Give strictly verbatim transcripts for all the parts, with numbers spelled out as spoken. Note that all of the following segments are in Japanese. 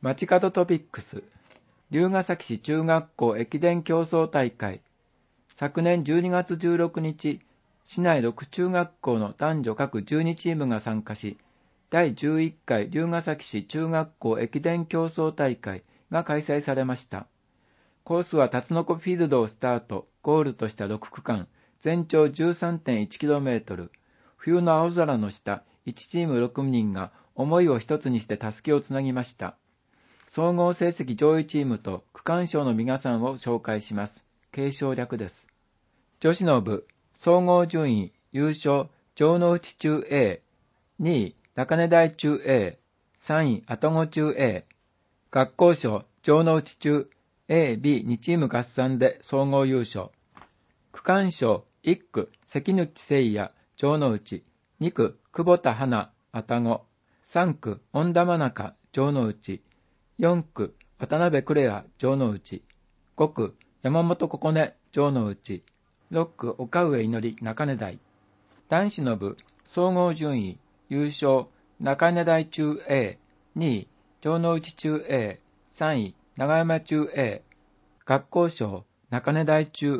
街角トピックス、龍ケ崎市中学校駅伝競争大会。昨年じゅうにがつじゅうろくにち、市内ろく中学校の男女各じゅうにチームが参加し、だいじゅういっかい龍ケ崎市中学校駅伝競争大会が開催されました。コースはタツノコフィールドをスタート、ゴールとしたろくくかん、全長 じゅうさんてんいちキロメートル、冬の青空の下、いちチームろくにんが思いを一つにしてたすきをつなぎました。総合成績上位チームと区間賞の皆さんを紹介します。継承略です。女子の部、総合順位、優勝、城之内中 A、にい、中根台中 A、さんい、愛宕中 A、学校賞、城之内中 A、B にチーム合算で総合優勝。区間賞、いっく、関口誠也、城之内、にく、久保田花、愛宕、さんく、恩田真中、城之内、よんく、渡辺クレア、城之内、ごく、山本ここね、城之内、ろっく、岡上祈、中根台。男子の部、総合順位、優勝、中根台中 A、にい、城之内中 A、さんい、長山中 A、学校賞、中根台中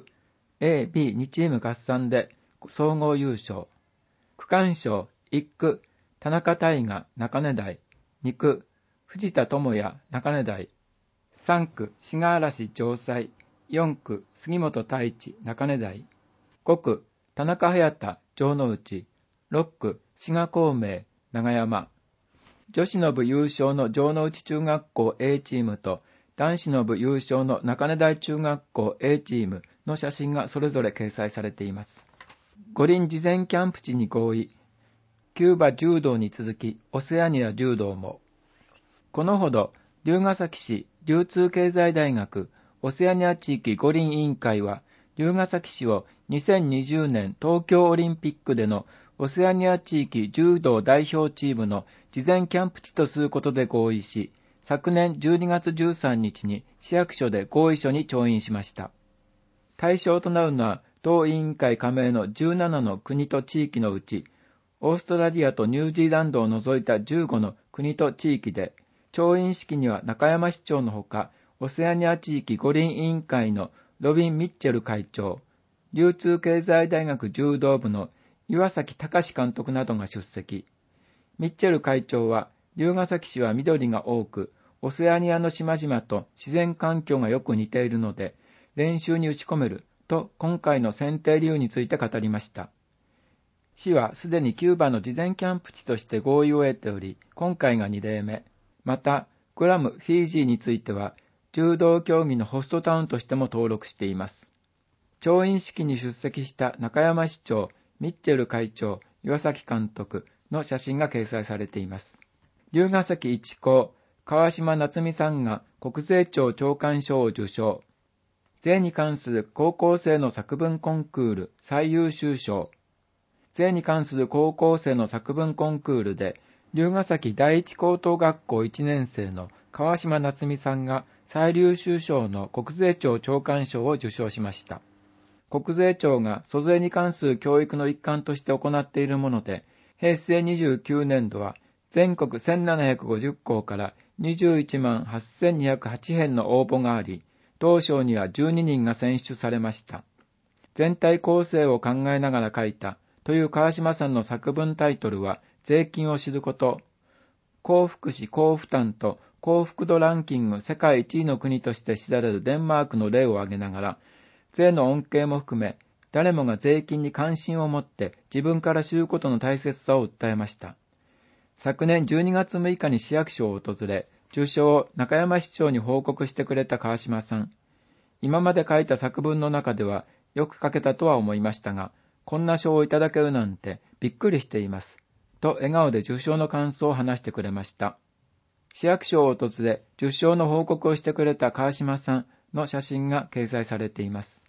A、B にチーム合算で総合優勝。区間賞、いっく、田中大河、中根台、にく、藤田智也、中根台、さんく、志賀嵐城西、よんく、杉本太一、中根台、ごく、田中隼太、城之内、ろっく、志賀孔明、長山。女子の部優勝の城之内中学校 A チームと男子の部優勝の中根台中学校 A チームの写真がそれぞれ掲載されています。五輪事前キャンプ地に合意。キューバ柔道に続きオセアニア柔道も。このほど龍ケ崎市流通経済大学オセアニア地域五輪委員会は龍ケ崎市をにせんにじゅうねん東京オリンピックでのオセアニア地域柔道代表チームの事前キャンプ地とすることで合意し、昨年じゅうにがつじゅうさんにちに市役所で合意書に調印しました。対象となるのは同委員会加盟のじゅうななの国と地域のうち、オーストラリアとニュージーランドを除いたじゅうごの国と地域で、調印式には中山市長のほか、オセアニア地域五輪委員会のロビン・ミッチェル会長、流通経済大学柔道部の岩崎隆監督などが出席。ミッチェル会長は、龍ケ崎市は緑が多く、オセアニアの島々と自然環境がよく似ているので、練習に打ち込めると今回の選定理由について語りました。市はすでにキューバの事前キャンプ地として合意を得ており、今回がにれいめ。また、グラム・フィージーについては、柔道競技のホストタウンとしても登録しています。調印式に出席した中山市長、ミッチェル会長、岩崎監督の写真が掲載されています。龍ケ崎一高、川島夏美さんが国税庁長官賞を受賞。税に関する高校生の作文コンクール最優秀賞。税に関する高校生の作文コンクールで、龍ケ崎第一高等学校いちねん生の川島夏美さんが最優秀賞の国税庁長官賞を受賞しました。国税庁が租税に関する教育の一環として行っているもので、へいせいにじゅうきゅうねんどは全国せんななひゃくごじゅっこうからにじゅういちまんはっせんにひゃくはちへんの応募があり、同賞にはじゅうににんが選出されました。全体構成を考えながら書いたという川島さんの作文タイトルは、税金を知ること。高福祉高負担と幸福度ランキング世界一位の国として知られるデンマークの例を挙げながら、税の恩恵も含め、誰もが税金に関心を持って自分から知ることの大切さを訴えました。昨年じゅうにがつむいかに市役所を訪れ、受賞を中山市長に報告してくれた川島さん。今まで書いた作文の中ではよく書けたとは思いましたが、こんな賞をいただけるなんてびっくりしています。と笑顔で受賞の感想を話してくれました。市役所を訪れ、受賞の報告をしてくれた川島さんの写真が掲載されています。